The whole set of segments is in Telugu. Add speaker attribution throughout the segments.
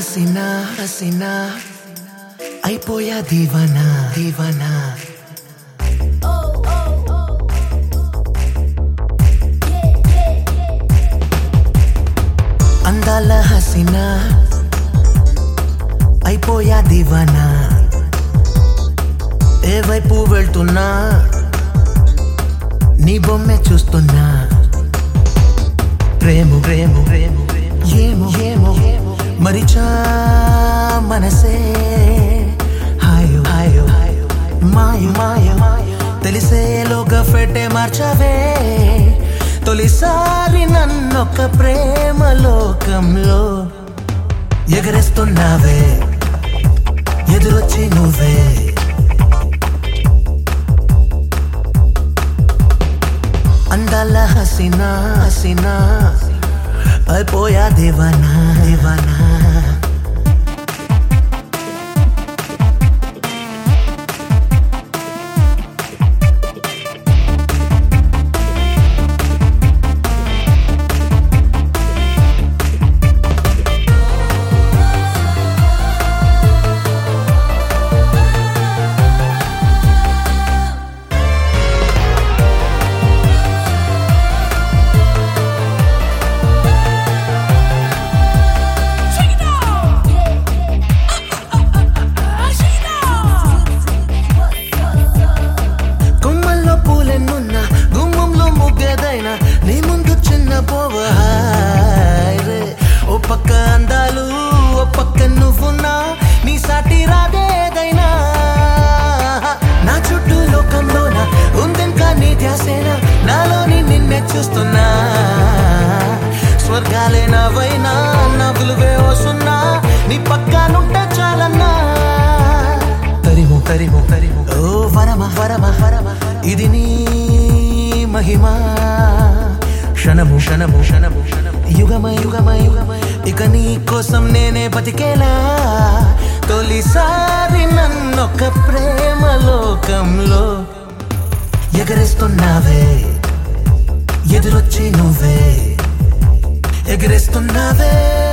Speaker 1: హసీనా హసీనా అయిపోయా దీవానా దీవానా అందాల హసీనా అయిపోయా దీవానా ఏ వైపు వెళ్తున్నా నీ బొమ్మే చూస్తున్నా ప్రేమ ప్రేమ ప్రేమ ఏమో ఏమో మరిచా మనసే హాయో హాయో మాయో మాయో తెలిసేలోగా ఫెటే మార్చవే తొలిసారి నన్నొక్క ప్రేమ లోకంలో ఎగరేస్తున్నావే ఎదురొచ్చి నువ్వే అందాల హసీనా హసీనా అయిపోయా దీవానా దీవానా నీ ముందు చిన్న పోవరే ఓ పక్క అందాలు ఓ పక్క నువ్వున్నా నీ సాటి రాదేదైనా నా చుట్టూ లోకంలోన ఉందింకా నీ ధ్యాసేనా నాలోని నిన్నే చూస్తున్నా స్వర్గాలే నావైనా నవ్వులువే వస్తున్నా నీ పక్కనుంటే చాలన్నా తరిము తరిము తరిము ఓ వరమ వరమ వరమ ఇది నీ మహిమా క్షణము క్షణము క్షణము యుగమై యుగమై ఇక నీ కోసం నేనే బతికేలా తొలిసారి నన్నొక్క ప్రేమ లోకంలో ఎగరేస్తున్నావే ఎదురొచ్చి నువ్వే ఎగరేస్తున్నావే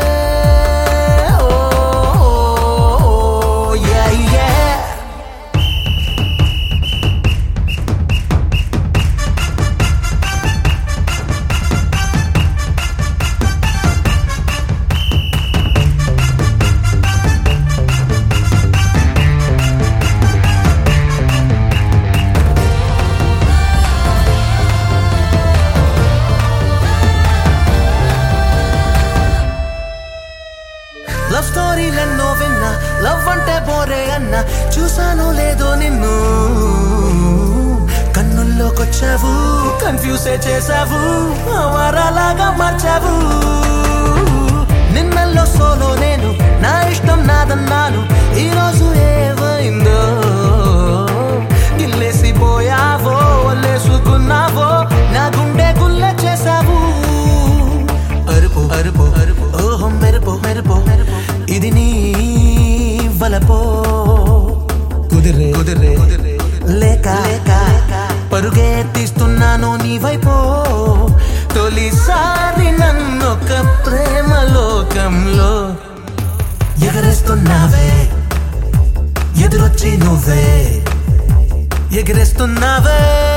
Speaker 1: లవ్ స్టోరీలెన్నో విన్నా లవ్ అంటే బోరే అన్నా చూసాను లేదో నిన్ను కన్నుల్లోకొచ్చావు కన్ఫ్యూజే చేసావు వారాలాగా మార్చావు నిన్నల్లో సోలో నేను నా ఇష్టం నాదన్నాను ఈరోజు ఏమైందో గిల్లేసి పోయావో వల్లేసుకున్నావో నా గుండె గుల్ల చేసావు అరుపు అరుపు అరుపు ఓహో మెరుపు మెరుపు ఇది నీ వలపో కుదిరే కుదిరే లేక లేక పరుగే తీస్తున్నాను నీ వైపో తొలిసారి నన్నొక్క ప్రేమ లోకంలో ఎగరేస్తున్నావే ఎదురొచ్చి నువ్వే ఎగరేస్తున్నావే